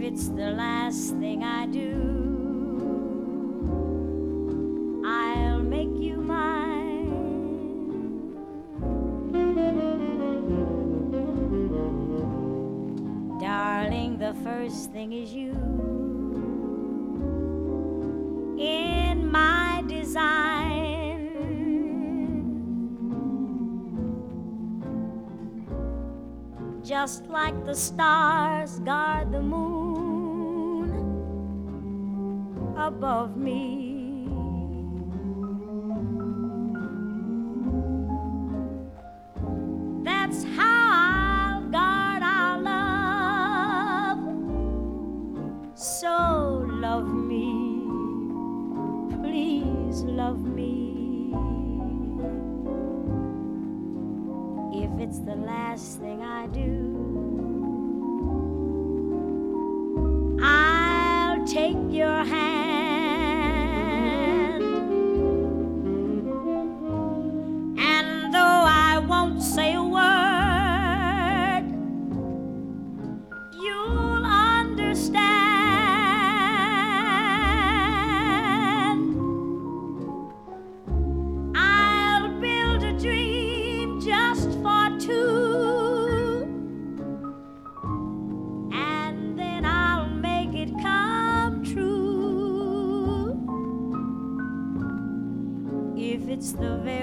it's the last thing I do, I'll make you mine. Darling, the first thing is you in my design. Just like the stars guard the moon above me, that's how I'll guard our love. So love me, please love me. If it's the last thing I do, I'll take your hand, and though I won't say a word, you'll understand. I'll build a dream just for two, and then I'll make it come true. If it's the very